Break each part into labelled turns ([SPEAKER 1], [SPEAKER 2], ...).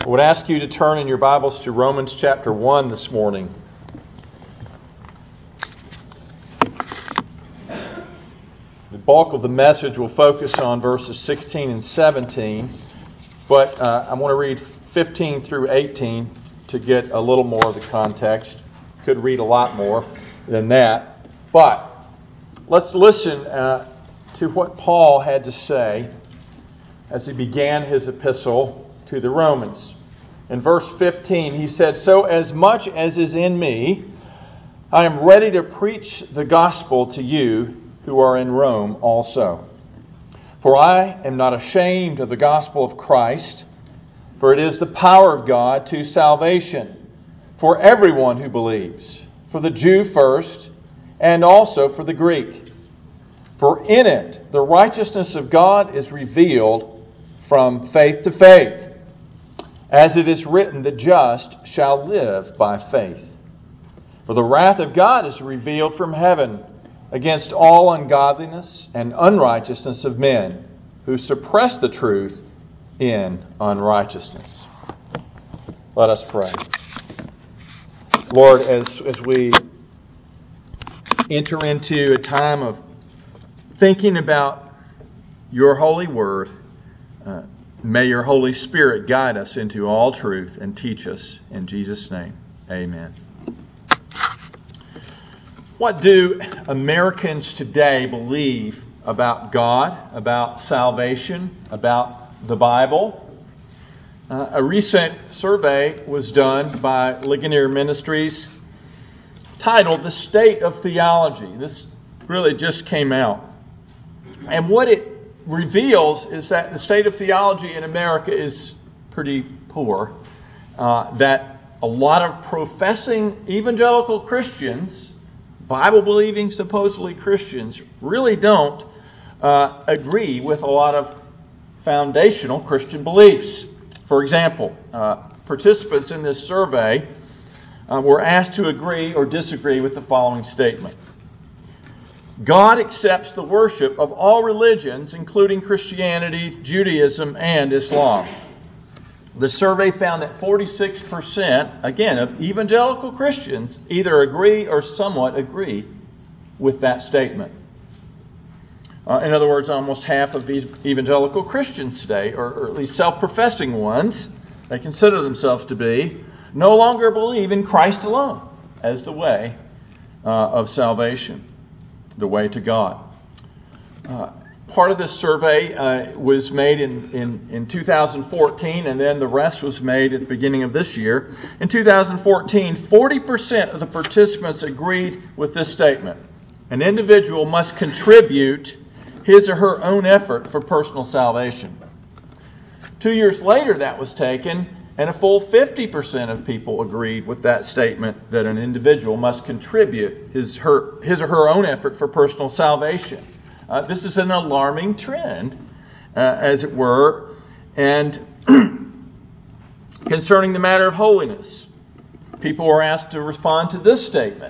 [SPEAKER 1] I would ask you to turn in your Bibles to Romans chapter 1 this morning. The bulk of the message will focus on verses 16 and 17, but I want to read 15 through 18 to get a little more of the context. Could read a lot more than that, but let's listen to what Paul had to say as he began his epistle to the Romans. In verse 15, he said, "So as much as is in me, I am ready to preach the gospel to you who are in Rome also. For I am not ashamed of the gospel of Christ, for it is the power of God to salvation for everyone who believes, for the Jew first, and also for the Greek. For in it the righteousness of God is revealed from faith to faith. As it is written, the just shall live by faith. For the wrath of God is revealed from heaven against all ungodliness and unrighteousness of men who suppress the truth in unrighteousness." Let us pray. Lord, as we enter into a time of thinking about your holy word, may your Holy Spirit guide us into all truth and teach us. In Jesus' name, amen. What do Americans today believe about God, about salvation, about the Bible? A recent survey was done by Ligonier Ministries titled "The State of Theology." This really just came out. And what it reveals is that the state of theology in America is pretty poor. That a lot of professing evangelical Christians, Bible-believing supposedly Christians, really don't agree with a lot of foundational Christian beliefs. For example, participants in this survey were asked to agree or disagree with the following statement: God accepts the worship of all religions, including Christianity, Judaism, and Islam. The survey found that 46%, again, of evangelical Christians either agree or somewhat agree with that statement. In other words, almost half of evangelical Christians today, or at least self-professing ones, they consider themselves to be, no longer believe in Christ alone as the way of salvation, the way to God. Part of this survey was made in 2014, and then the rest was made at the beginning of this year. In 2014, 40% of the participants agreed with this statement: an individual must contribute his or her own effort for personal salvation. 2 years later, that was taken, and a full 50% of people agreed with that statement that an individual must contribute his or her own effort for personal salvation. This is an alarming trend, as it were, and concerning the matter of holiness, people were asked to respond to this statement.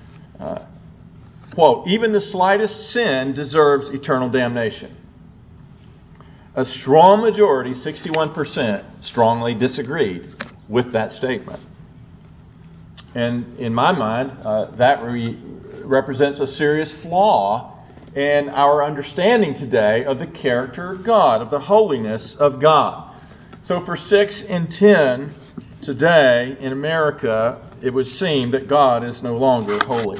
[SPEAKER 1] Quote, "Even the slightest sin deserves eternal damnation." A strong majority, 61%, strongly disagreed with that statement. And in my mind, that represents a serious flaw in our understanding today of the character of God, of the holiness of God. So for 6 in 10 today in America, it would seem that God is no longer holy.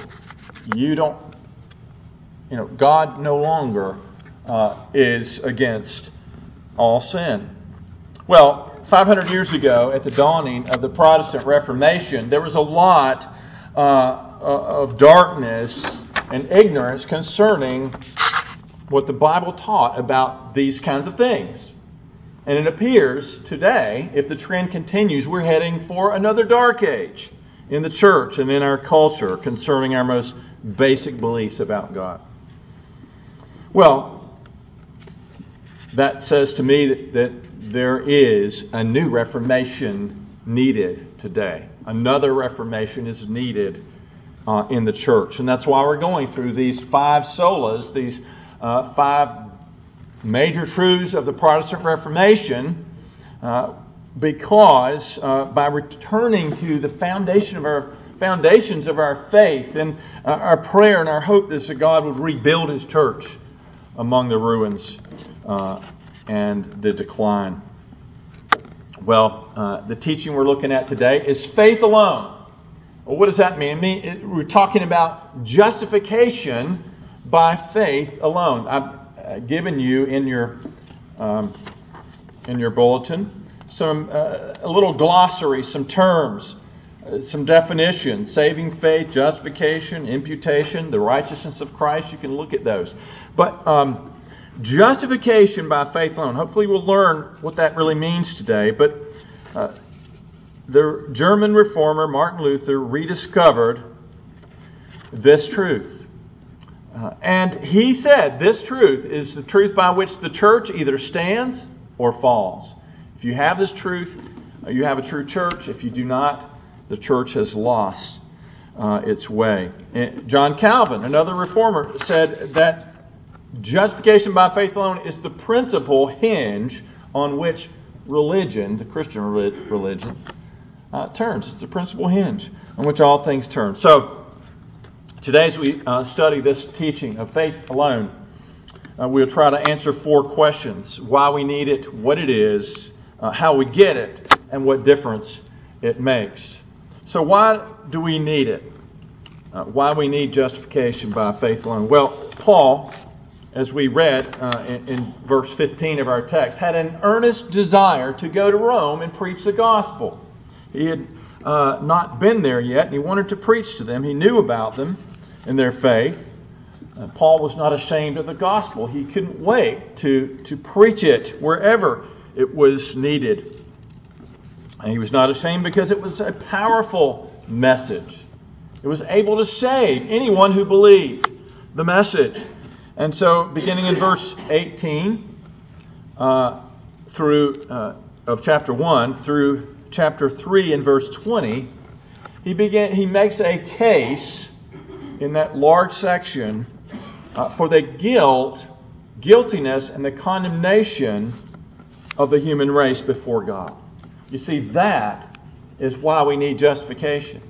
[SPEAKER 1] God no longer is against all sin. Well, 500 years ago, at the dawning of the Protestant Reformation, there was a lot of darkness and ignorance concerning what the Bible taught about these kinds of things. And it appears today, if the trend continues, we're heading for another dark age in the church and in our culture concerning our most basic beliefs about God. Well, that says to me that there is a new reformation needed today. Another reformation is needed in the church. And that's why we're going through these 5 solas, these 5 major truths of the Protestant Reformation, because by returning to the foundations of our faith, and our prayer and our hope is that God would rebuild His church among the ruins and the decline. Well, the teaching we're looking at today is faith alone. Well, what does that mean? We're talking about justification by faith alone. I've given you in your bulletin a little glossary, some terms, some definitions: saving faith, justification, imputation, the righteousness of Christ. You can look at those. But justification by faith alone. Hopefully we'll learn what that really means today. But the German reformer Martin Luther rediscovered this truth. And he said this truth is the truth by which the church either stands or falls. If you have this truth, you have a true church. If you do not, the church has lost its way. John Calvin, another reformer, said that justification by faith alone is the principal hinge on which religion, the Christian religion, turns. It's the principal hinge on which all things turn. So, today as we study this teaching of faith alone, we'll try to answer 4 questions: why we need it, what it is, how we get it, and what difference it makes. So why do we need it? Why we need justification by faith alone? Well, Paul, as we read in verse 15 of our text, had an earnest desire to go to Rome and preach the gospel. He had not been there yet, and he wanted to preach to them. He knew about them and their faith. Paul was not ashamed of the gospel. He couldn't wait to preach it wherever it was needed. And he was not ashamed because it was a powerful message. It was able to save anyone who believed the message. And so, beginning in verse 18 of chapter 1 through chapter 3 and verse 20, he makes a case in that large section for the guiltiness and the condemnation of the human race before God. You see, that is why we need justification.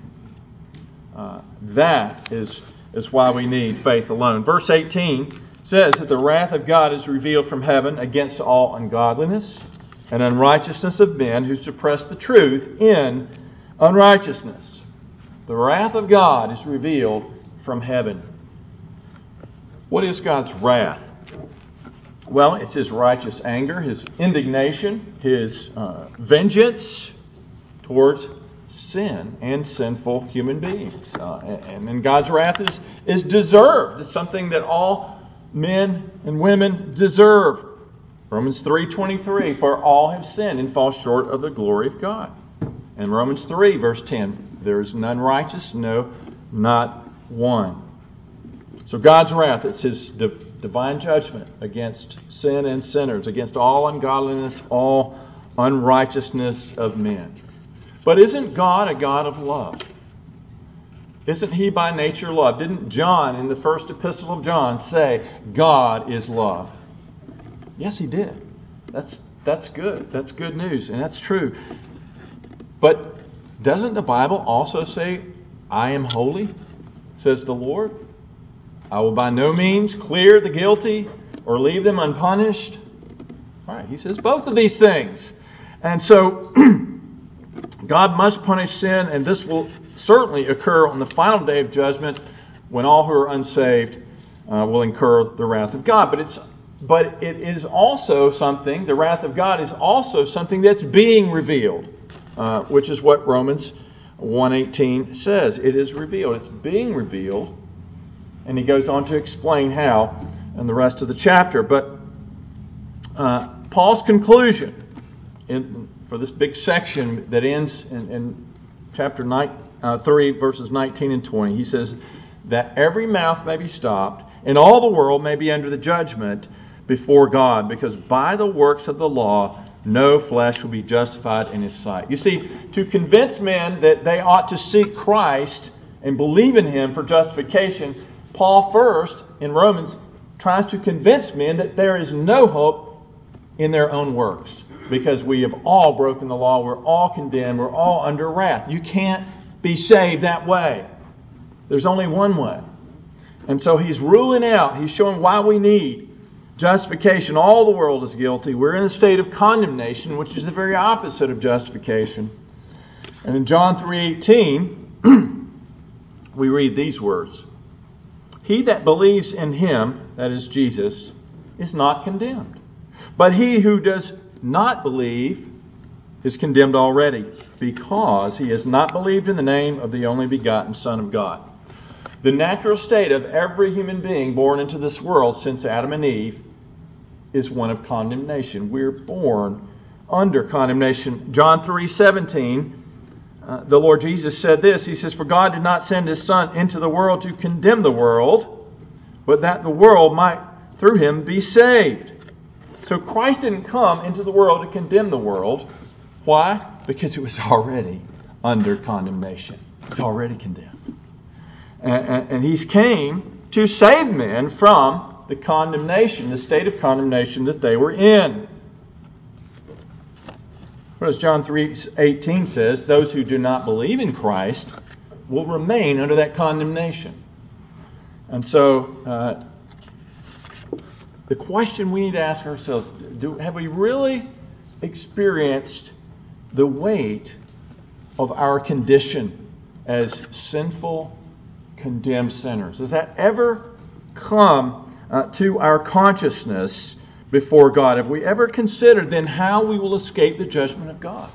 [SPEAKER 1] That is why we need faith alone. Verse 18 says that the wrath of God is revealed from heaven against all ungodliness and unrighteousness of men who suppress the truth in unrighteousness. The wrath of God is revealed from heaven. What is God's wrath? Well, it's His righteous anger, His indignation, His vengeance towards sin and sinful human beings. And then God's wrath is deserved. It's something that all men and women deserve. Romans 3:23, for all have sinned and fall short of the glory of God. And Romans 3, verse 10, there is none righteous, no, not one. So God's wrath, it's His divine judgment against sin and sinners, against all ungodliness, all unrighteousness of men. But isn't God a God of love? Isn't He by nature love? Didn't John in the first epistle of John say, God is love? Yes, he did. That's good. That's good news, and that's true. But doesn't the Bible also say, I am holy, says the Lord? I will by no means clear the guilty or leave them unpunished. All right, He says both of these things. And so God must punish sin, and this will certainly occur on the final day of judgment when all who are unsaved will incur the wrath of God. But it is also something, the wrath of God is also something that's being revealed, which is what Romans 1:18 says. It is revealed. It's being revealed. And he goes on to explain how in the rest of the chapter. But Paul's conclusion for this big section that ends in chapter 3, verses 19 and 20, he says that every mouth may be stopped and all the world may be under the judgment before God, because by the works of the law no flesh will be justified in His sight. You see, to convince men that they ought to seek Christ and believe in Him for justification, Paul first, in Romans, tries to convince men that there is no hope in their own works. because we have all broken the law. We're all condemned. We're all under wrath. You can't be saved that way. There's only one way. And so he's ruling out, he's showing why we need justification. All the world is guilty. We're in a state of condemnation, which is the very opposite of justification. And in John 3:18, we read these words. He that believes in him, that is Jesus, is not condemned. But he who does not believe is condemned already, because he has not believed in the name of the only begotten Son of God. The natural state of every human being born into this world since Adam and Eve is one of condemnation. We're born under condemnation. John 3:17, the Lord Jesus said this. He says, "For God did not send his Son into the world to condemn the world, but that the world might through him be saved." So Christ didn't come into the world to condemn the world. Why? Because it was already under condemnation. It's already condemned. And he came to save men from the condemnation, the state of condemnation that they were in. What does John 3:18 says? Those who do not believe in Christ will remain under that condemnation. And so the question we need to ask ourselves, have we really experienced the weight of our condition as sinful, condemned sinners? Does that ever come to our consciousness before God? Have we ever considered then how we will escape the judgment of God?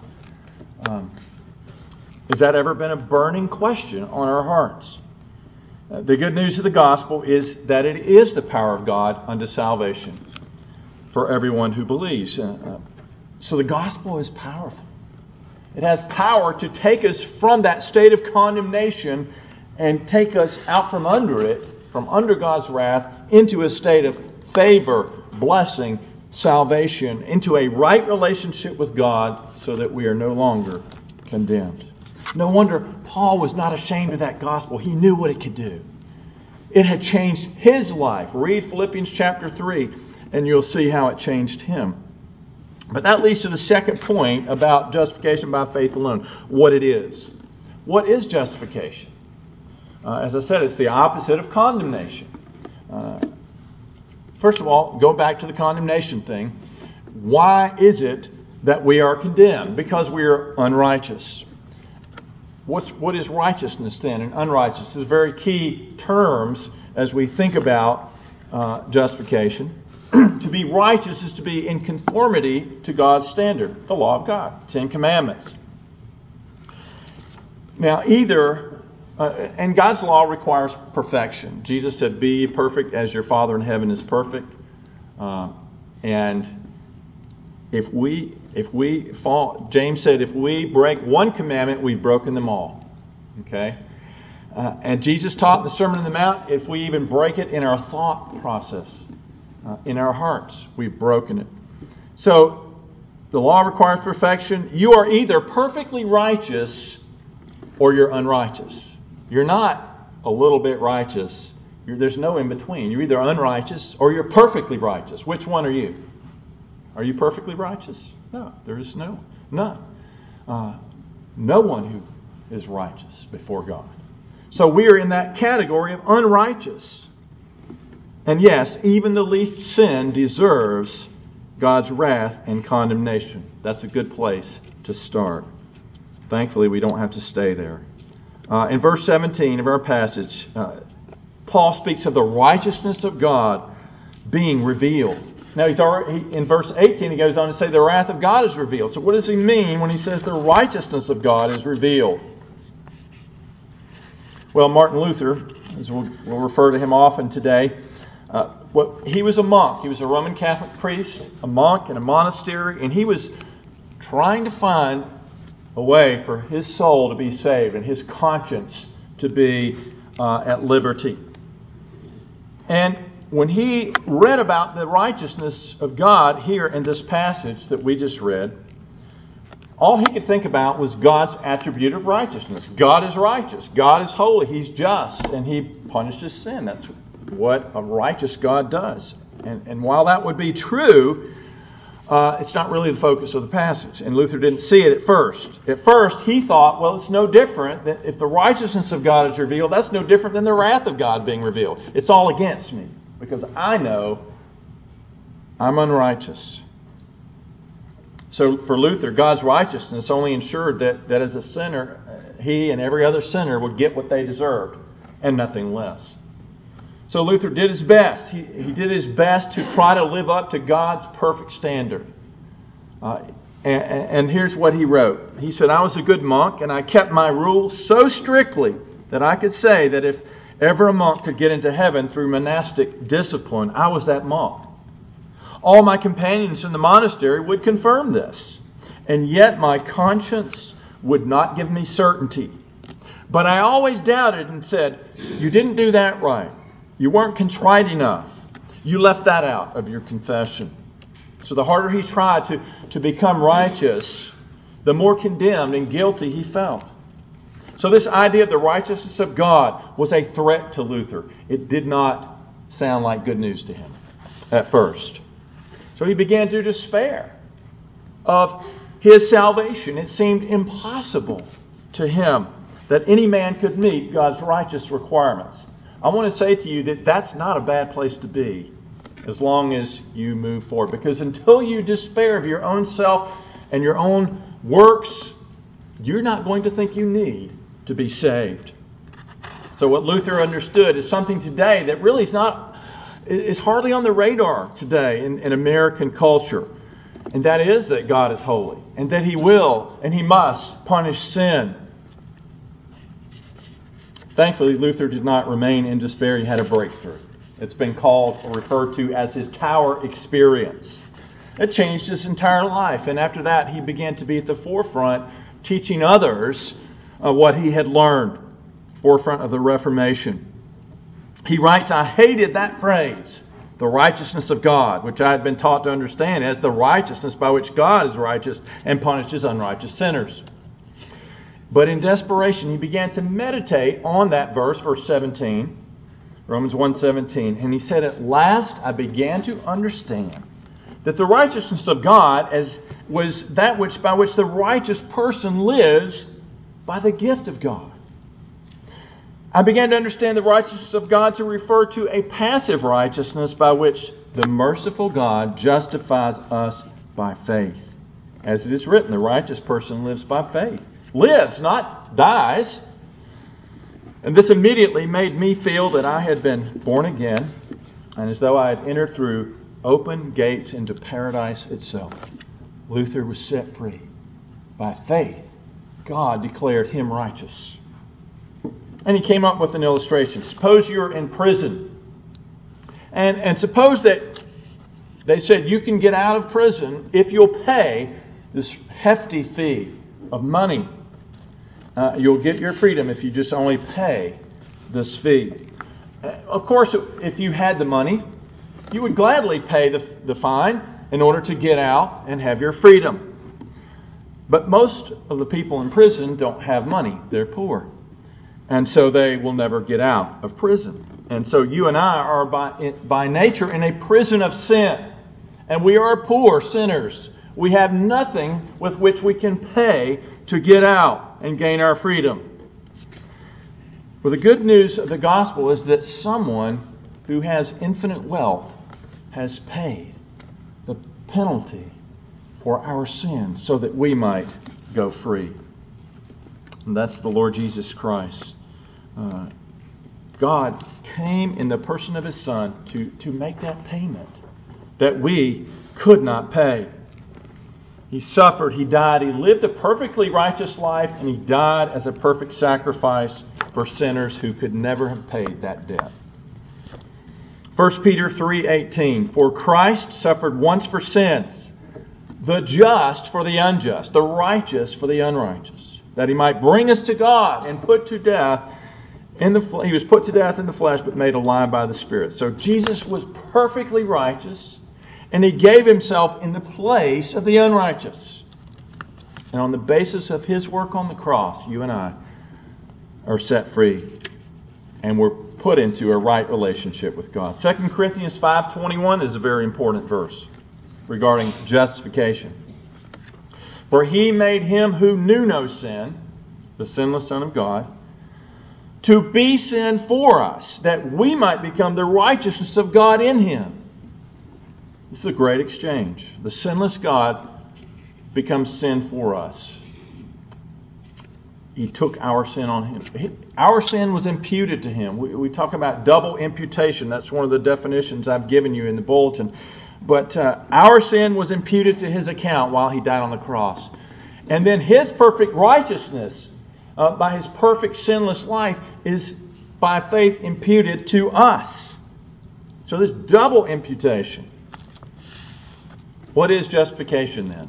[SPEAKER 1] Has that ever been a burning question on our hearts? The good news of the gospel is that it is the power of God unto salvation for everyone who believes. So the gospel is powerful. It has power to take us from that state of condemnation and take us out from under it, from under God's wrath, into a state of favor, blessing, salvation, into a right relationship with God so that we are no longer condemned. No wonder Paul was not ashamed of that gospel. He knew what it could do. It had changed his life. Read Philippians chapter 3 and you'll see how it changed him. But that leads to the second point about justification by faith alone. What it is. What is justification? As I said, it's the opposite of condemnation. First of all, go back to the condemnation thing. Why is it that we are condemned? Because we are unrighteous. What is righteousness then and unrighteousness? These are very key terms as we think about justification. To be righteous is to be in conformity to God's standard, the law of God, 10 Commandments. Now, and God's law requires perfection. Jesus said, "Be ye perfect as your Father in heaven is perfect." And if we fall, James said, if we break one commandment, we've broken them all. Okay? And Jesus taught in the Sermon on the Mount, if we even break it in our thought process, in our hearts, we've broken it. So the law requires perfection. You are either perfectly righteous or you're unrighteous. You're not a little bit righteous. There's no in between. You're either unrighteous or you're perfectly righteous. Which one are you? Are you perfectly righteous? No, there is none. No one who is righteous before God. So we are in that category of unrighteous. And yes, even the least sin deserves God's wrath and condemnation. That's a good place to start. Thankfully, we don't have to stay there. In verse 17 of our passage, Paul speaks of the righteousness of God being revealed. Now, in verse 18, he goes on to say the wrath of God is revealed. So what does he mean when he says the righteousness of God is revealed? Well, Martin Luther, as we'll refer to him often today, he was a monk. He was a Roman Catholic priest, a monk in a monastery, and he was trying to find a way for his soul to be saved and his conscience to be at liberty. And when he read about the righteousness of God here in this passage that we just read, all he could think about was God's attribute of righteousness. God is righteous. God is holy. He's just. And he punishes sin. That's what a righteous God does. And while that would be true, it's not really the focus of the passage. And Luther didn't see it at first. At first, he thought, well, it's no different. That if the righteousness of God is revealed, that's no different than the wrath of God being revealed. It's all against me because I know I'm unrighteous. So for Luther, God's righteousness only ensured that as a sinner, he and every other sinner would get what they deserved and nothing less. So Luther did his best. He did his best to try to live up to God's perfect standard. And here's what he wrote. He said, I was a good monk and I kept my rules so strictly that I could say that if ever a monk could get into heaven through monastic discipline, I was that monk. All my companions in the monastery would confirm this. And yet my conscience would not give me certainty. But I always doubted and said, you didn't do that right. You weren't contrite enough. You left that out of your confession. So the harder he tried to become righteous, the more condemned and guilty he felt. So this idea of the righteousness of God was a threat to Luther. It did not sound like good news to him at first. So he began to despair of his salvation. It seemed impossible to him that any man could meet God's righteous requirements. I want to say to you that that's not a bad place to be as long as you move forward. Because until you despair of your own self and your own works, you're not going to think you need to be saved. So what Luther understood is something today that really is hardly on the radar today in American culture. And that is that God is holy and that He will and He must punish sin. Thankfully, Luther did not remain in despair. He had a breakthrough. It's been called or referred to as his tower experience. It changed his entire life. And after that, he began to be at the forefront, teaching others what he had learned. Forefront of the Reformation. He writes, I hated that phrase, the righteousness of God, which I had been taught to understand as the righteousness by which God is righteous and punishes unrighteous sinners. But in desperation, he began to meditate on that verse 17, Romans 1:17. And he said, at last I began to understand that the righteousness of God was that by which the righteous person lives by the gift of God. I began to understand the righteousness of God to refer to a passive righteousness by which the merciful God justifies us by faith. As it is written, the righteous person lives by faith. Lives, not dies. And this immediately made me feel that I had been born again and as though I had entered through open gates into paradise itself. Luther was set free. By faith, God declared him righteous. And he came up with an illustration. Suppose you're in prison. And suppose that they said you can get out of prison if you'll pay this hefty fee of money. You'll get your freedom if you just only pay this fee. Of course, if you had the money, you would gladly pay the fine in order to get out and have your freedom. But most of the people in prison don't have money. They're poor. And so they will never get out of prison. And so you and I are by nature in a prison of sin. And we are poor sinners. We have nothing with which we can pay to get out and gain our freedom. Well, the good news of the gospel is that someone who has infinite wealth has paid the penalty for our sins so that we might go free. And that's the Lord Jesus Christ. God came in the person of His Son to make that payment that we could not pay. He suffered, He died, He lived a perfectly righteous life, and He died as a perfect sacrifice for sinners who could never have paid that debt. 1 Peter 3:18, for Christ suffered once for sins, the just for the unjust, the righteous for the unrighteous, that He might bring us to God and put to death He was put to death in the flesh, but made alive by the Spirit. So Jesus was perfectly righteous, and He gave Himself in the place of the unrighteous. And on the basis of His work on the cross, you and I are set free, and we're put into a right relationship with God. 2 Corinthians 5:21 is a very important verse. regarding justification. For he made him who knew no sin, the sinless Son of God, to be sin for us, that we might become the righteousness of God in him. This is a great exchange. The sinless God becomes sin for us. He took our sin on him. Our sin was imputed to him. We talk about double imputation. That's one of the definitions I've given you in the bulletin. But our sin was imputed to his account while he died on the cross. And then his perfect righteousness, by his perfect sinless life, is by faith imputed to us. So there's double imputation. What is justification then?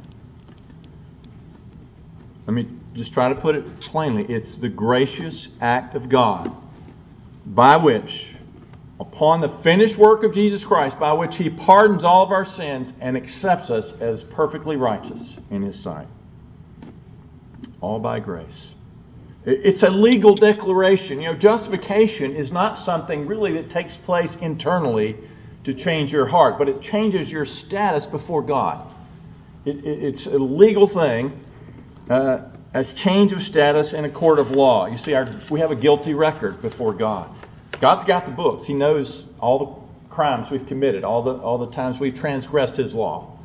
[SPEAKER 1] Let me just try to put it plainly. It's the gracious act of God by which, upon the finished work of Jesus Christ, by which he pardons all of our sins and accepts us as perfectly righteous in his sight. All by grace. It's a legal declaration. Justification is not something really that takes place internally to change your heart, but it changes your status before God. It's a legal thing as change of status in a court of law. You see, we have a guilty record before God. God's got the books. He knows all the crimes we've committed, all the times we've transgressed his law.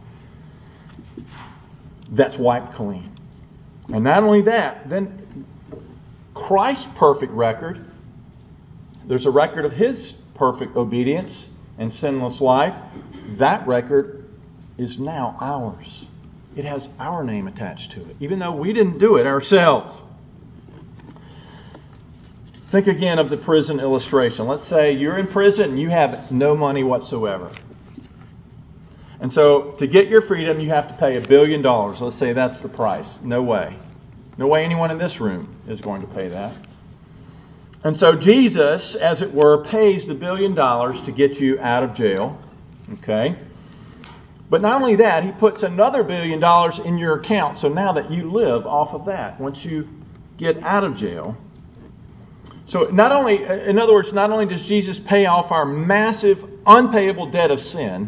[SPEAKER 1] That's wiped clean. And not only that, then Christ's perfect record, there's a record of his perfect obedience and sinless life. That record is now ours. It has our name attached to it, even though we didn't do it ourselves. Think again of the prison illustration. Let's say you're in prison and you have no money whatsoever. And so to get your freedom, you have to pay $1 billion. Let's say that's the price. No way. No way anyone in this room is going to pay that. And so Jesus, as it were, pays the $1 billion to get you out of jail. Okay? But not only that, he puts another $1 billion in your account. So now that you live off of that, once you get out of jail. So not only, in other words, not only does Jesus pay off our massive, unpayable debt of sin,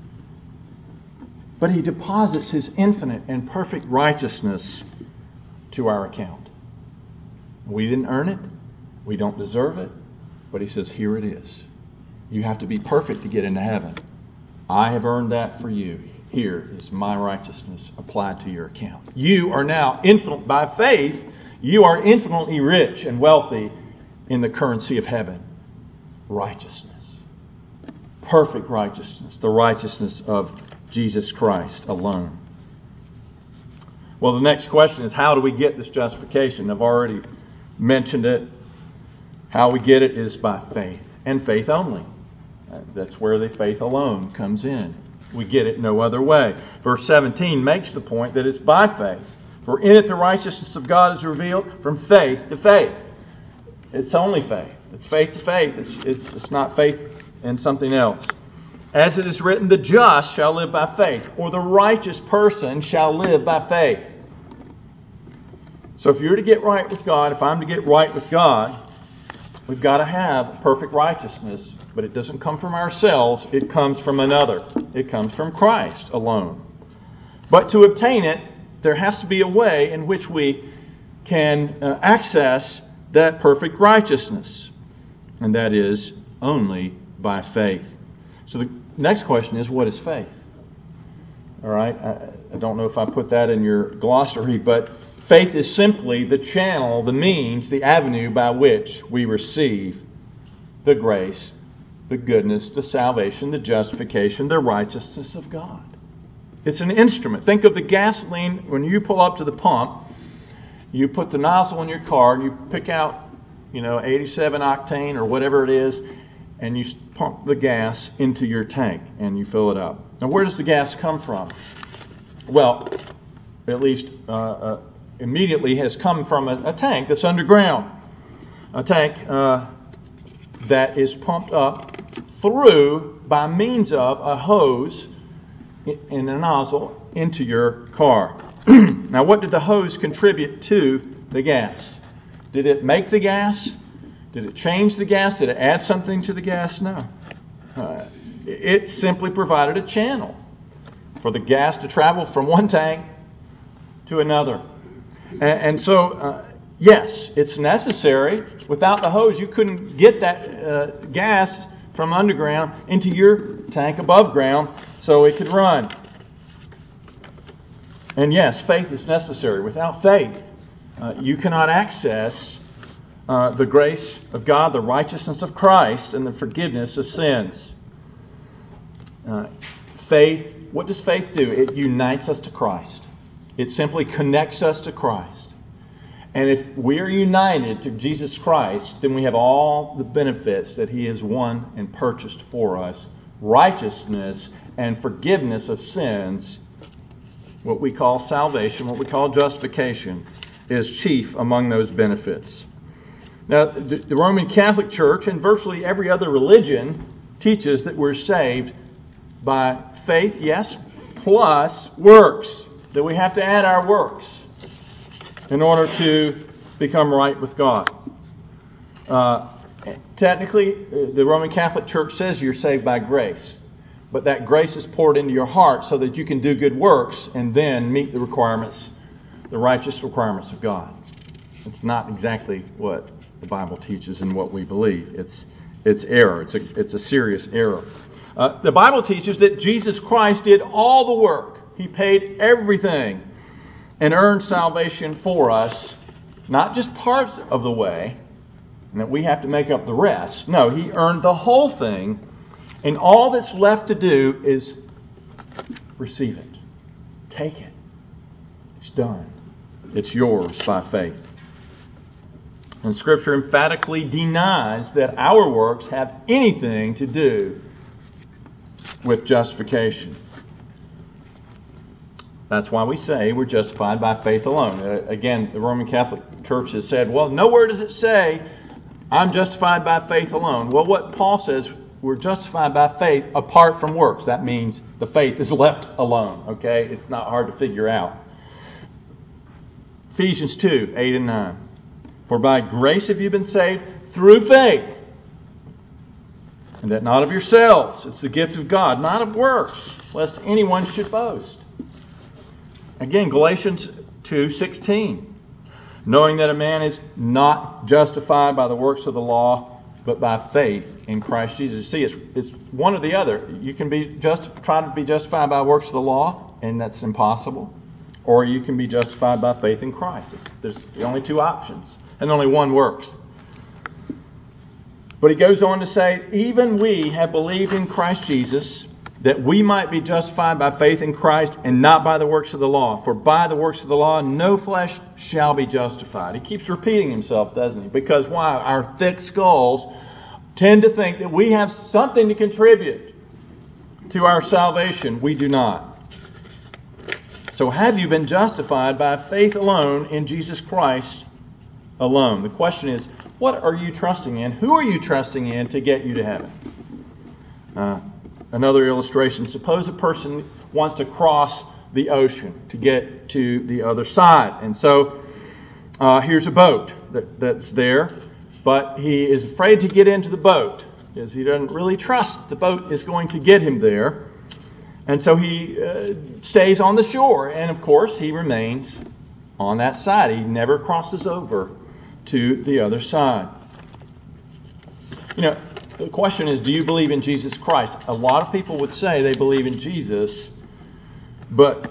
[SPEAKER 1] but he deposits his infinite and perfect righteousness to our account. We didn't earn it. We don't deserve it. But he says, here it is. You have to be perfect to get into heaven. I have earned that for you. Here is my righteousness applied to your account. You are now infinite by faith. You are infinitely rich and wealthy in the currency of heaven. Righteousness. Perfect righteousness. The righteousness of Jesus Christ alone. Well, the next question is, how do we get this justification? I've already mentioned it. How we get it is by faith, and faith only. That's where the faith alone comes in. We get it no other way. Verse 17 makes the point that it's by faith. For in it the righteousness of God is revealed from faith to faith. It's only faith. It's faith to faith. It's not faith in something else. As it is written, the just shall live by faith, or the righteous person shall live by faith. So if you're to get right with God, if I'm to get right with God, we've got to have perfect righteousness. But it doesn't come from ourselves. It comes from another. It comes from Christ alone. But to obtain it, there has to be a way in which we can access that perfect righteousness. And that is only by faith. So the next question is, what is faith? All right, I don't know if I put that in your glossary, but faith is simply the channel, the means, the avenue by which we receive the grace, the goodness, the salvation, the justification, the righteousness of God. It's an instrument. Think of the gasoline. When you pull up to the pump, you put the nozzle in your car, you pick out, 87 octane or whatever it is, and you pump the gas into your tank and you fill it up. Now, where does the gas come from? Well, at least immediately has come from a tank that's underground. A tank that is pumped up through by means of a hose in a nozzle into your car. Now, what did the hose contribute to the gas? Did it make the gas? Did it change the gas? Did it add something to the gas? No. It simply provided a channel for the gas to travel from one tank to another. And so, yes, it's necessary. Without the hose, you couldn't get that gas from underground into your tank above ground so it could run. And yes, faith is necessary. Without faith, you cannot access the grace of God, the righteousness of Christ, and the forgiveness of sins. Faith, what does faith do? It unites us to Christ. It simply connects us to Christ. And if we are united to Jesus Christ, then we have all the benefits that He has won and purchased for us. Righteousness and forgiveness of sins, what we call salvation, what we call justification, is chief among those benefits. Now, the Roman Catholic Church and virtually every other religion teaches that we're saved by faith, yes, plus works. That we have to add our works in order to become right with God. Technically, the Roman Catholic Church says you're saved by grace. But that grace is poured into your heart so that you can do good works and then meet the requirements, the righteous requirements of God. It's not exactly what the Bible teaches and what we believe. It's error. It's a serious error. The Bible teaches that Jesus Christ did all the work. He paid everything and earned salvation for us, not just parts of the way, and that we have to make up the rest. No, He earned the whole thing, and all that's left to do is receive it. Take it. It's done. It's yours by faith. And Scripture emphatically denies that our works have anything to do with justification. That's why we say we're justified by faith alone. Again, the Roman Catholic Church has said, well, nowhere does it say I'm justified by faith alone. Well, what Paul says, we're justified by faith apart from works. That means the faith is left alone. Okay? It's not hard to figure out. Ephesians 2, 8 and 9. For by grace have you been saved through faith. And that not of yourselves. It's the gift of God, not of works, lest anyone should boast. Again, Galatians 2:16. Knowing that a man is not justified by the works of the law, but by faith in Christ Jesus. See, it's one or the other. You can be try to be justified by works of the law, and that's impossible. Or you can be justified by faith in Christ. There's the only two options. And only one works. But he goes on to say, even we have believed in Christ Jesus, that we might be justified by faith in Christ and not by the works of the law. For by the works of the law, no flesh shall be justified. He keeps repeating himself, doesn't he? Because why? Our thick skulls tend to think that we have something to contribute to our salvation. We do not. So have you been justified by faith alone in Jesus Christ alone? The question is, what are you trusting in? Who are you trusting in to get you to heaven? Another illustration. Suppose a person wants to cross the ocean to get to the other side. And so here's a boat that's there, but he is afraid to get into the boat because he doesn't really trust the boat is going to get him there. And so he stays on the shore. And of course, he remains on that side. He never crosses over to the other side. You know, the question is, do you believe in Jesus Christ? A lot of people would say they believe in Jesus, but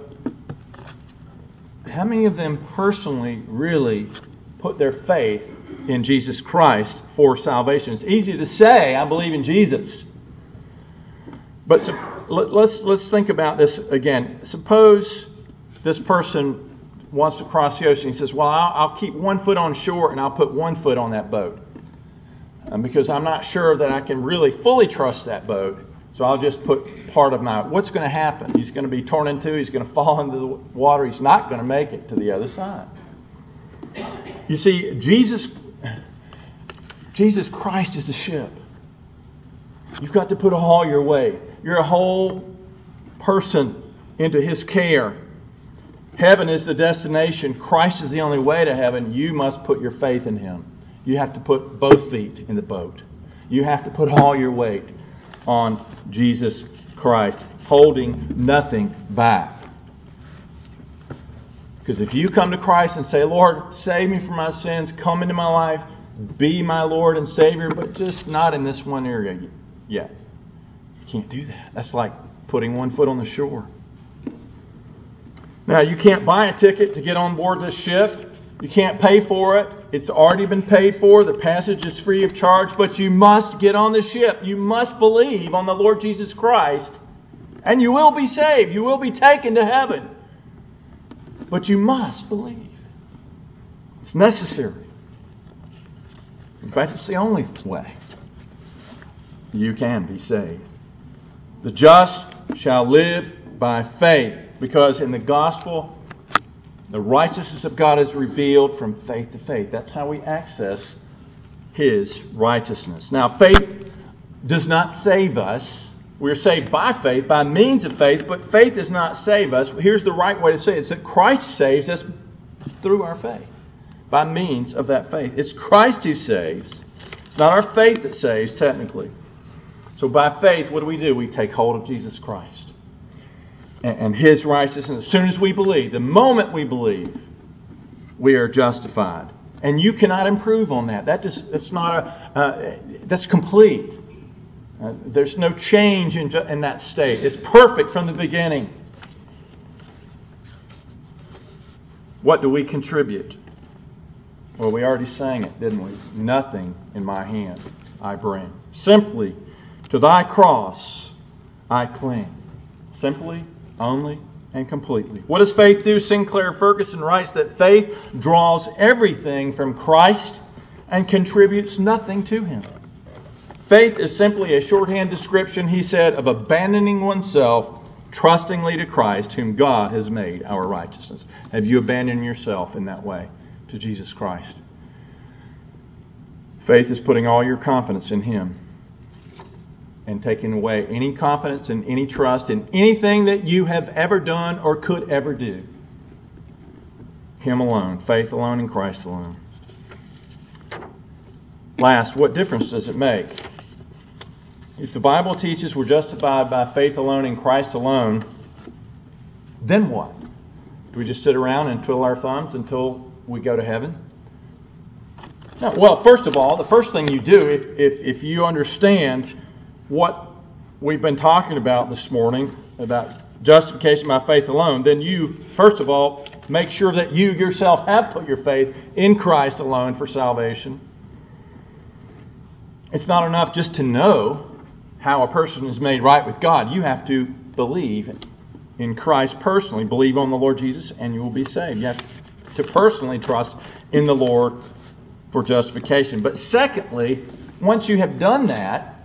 [SPEAKER 1] how many of them personally really put their faith in Jesus Christ for salvation? It's easy to say, I believe in Jesus. But let's think about this again. Suppose this person wants to cross the ocean. He says, well, I'll keep 1 foot on shore and I'll put 1 foot on that boat. Because I'm not sure that I can really fully trust that boat. So I'll just put part of what's going to happen? He's going to be torn in two. He's going to fall into the water. He's not going to make it to the other side. You see, Jesus Christ is the ship. You've got to put all your weight. You're a whole person into His care. Heaven is the destination. Christ is the only way to heaven. You must put your faith in Him. You have to put both feet in the boat. You have to put all your weight on Jesus Christ. holding nothing back. Because if you come to Christ and say, Lord, save me from my sins, come into my life, be my Lord and Savior, but just not in this one area yet. You can't do that. That's like putting one foot on the shore. Now, you can't buy a ticket to get on board this ship. You can't pay for it. It's already been paid for. The passage is free of charge, but you must get on the ship. You must believe on the Lord Jesus Christ, and you will be saved. You will be taken to heaven. But you must believe. It's necessary. In fact, it's the only way you can be saved. The just shall live by faith, because in the gospel, the righteousness of God is revealed from faith to faith. That's how we access His righteousness. Now, faith does not save us. We're saved by faith, by means of faith, but faith does not save us. Here's the right way to say it. It's that Christ saves us through our faith, by means of that faith. It's Christ who saves. It's not our faith that saves, technically. So by faith, what do? We take hold of Jesus Christ and His righteousness. As soon as we believe, the moment we believe, we are justified. And you cannot improve on that. That's complete. There's no change in that state. It's perfect from the beginning. What do we contribute? Well, we already sang it, didn't we? Nothing in my hand I bring. Simply to thy cross I cling. Simply, only, and completely. What does faith do? Sinclair Ferguson writes that faith draws everything from Christ and contributes nothing to Him. Faith is simply a shorthand description, he said, of abandoning oneself trustingly to Christ, whom God has made our righteousness. Have you abandoned yourself in that way to Jesus Christ? Faith is putting all your confidence in Him and taking away any confidence and any trust in anything that you have ever done or could ever do. Him alone, faith alone in Christ alone. Last, what difference does it make? If the Bible teaches we're justified by faith alone in Christ alone, then what? Do we just sit around and twiddle our thumbs until we go to heaven? No. Well, first of all, the first thing you do, if you understand what we've been talking about this morning, about justification by faith alone, then you, first of all, make sure that you yourself have put your faith in Christ alone for salvation. It's not enough just to know how a person is made right with God. You have to believe in Christ personally. Believe on the Lord Jesus and you will be saved. You have to personally trust in the Lord for justification. But secondly, once you have done that,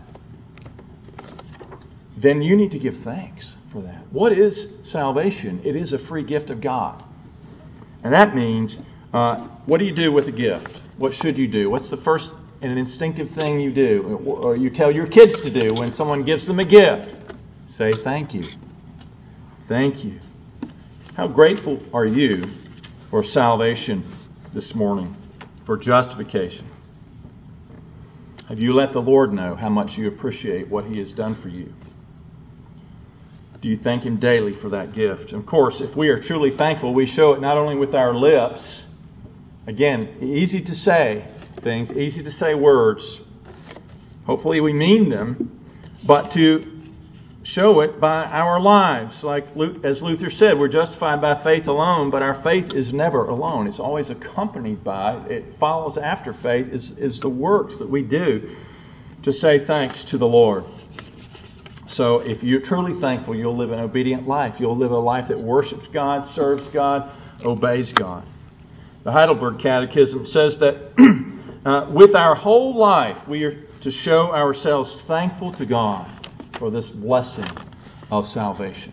[SPEAKER 1] then you need to give thanks for that. What is salvation? It is a free gift of God. And that means, what do you do with a gift? What should you do? What's the first and an instinctive thing you do, or you tell your kids to do when someone gives them a gift? Say thank you. Thank you. How grateful are you for salvation this morning, for justification? Have you let the Lord know how much you appreciate what He has done for you? Do you thank Him daily for that gift? Of course, if we are truly thankful, we show it not only with our lips. Again, easy to say things, easy to say words. Hopefully we mean them, but to show it by our lives. Like as Luther said, we're justified by faith alone, but our faith is never alone. It's always accompanied by, it follows after faith, is the works that we do to say thanks to the Lord. So if you're truly thankful, you'll live an obedient life. You'll live a life that worships God, serves God, obeys God. The Heidelberg Catechism says that with our whole life, we are to show ourselves thankful to God for this blessing of salvation.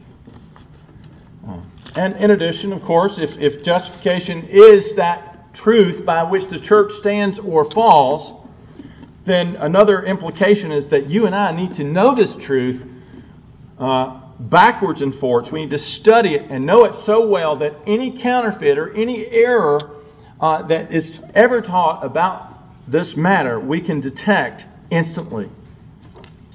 [SPEAKER 1] And in addition, of course, if justification is that truth by which the church stands or falls, then another implication is that you and I need to know this truth backwards and forwards. We need to study it and know it so well that any counterfeit or any error that is ever taught about this matter, we can detect instantly.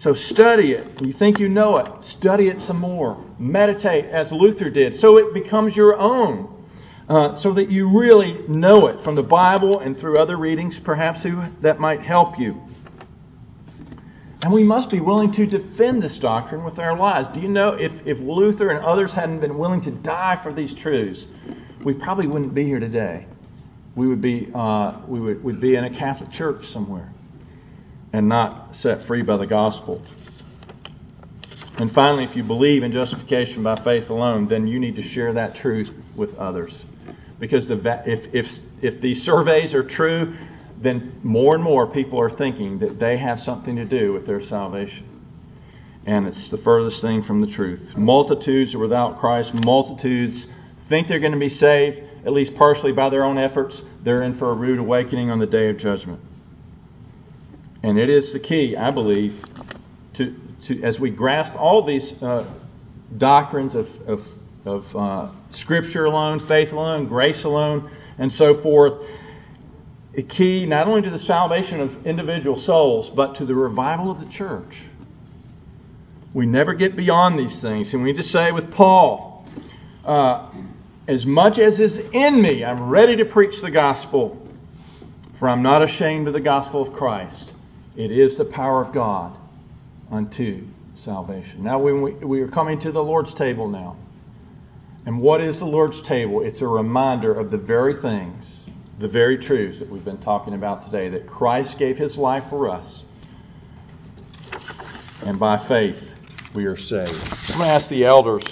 [SPEAKER 1] So study it. You think you know it. Study it some more. Meditate as Luther did so it becomes your own. So that you really know it from the Bible and through other readings perhaps that might help you. And we must be willing to defend this doctrine with our lives. Do you know if Luther and others hadn't been willing to die for these truths, we probably wouldn't be here today. We would be we'd be in a Catholic church somewhere and not set free by the gospel. And finally, if you believe in justification by faith alone, then you need to share that truth with others. Because if these surveys are true, then more and more people are thinking that they have something to do with their salvation. And it's the furthest thing from the truth. Multitudes are without Christ. Multitudes think they're going to be saved, at least partially by their own efforts. They're in for a rude awakening on the day of judgment. And it is the key, I believe, to as we grasp all these doctrines of Scripture alone, faith alone, grace alone, and so forth. A key not only to the salvation of individual souls, but to the revival of the church. We never get beyond these things. And we just say with Paul, as much as is in me, I'm ready to preach the gospel, for I'm not ashamed of the gospel of Christ. It is the power of God unto salvation. Now we are coming to the Lord's table now. And what is the Lord's table? It's a reminder of the very things, the very truths that we've been talking about today, that Christ gave His life for us. And by faith, we are saved. I'm going to ask the elders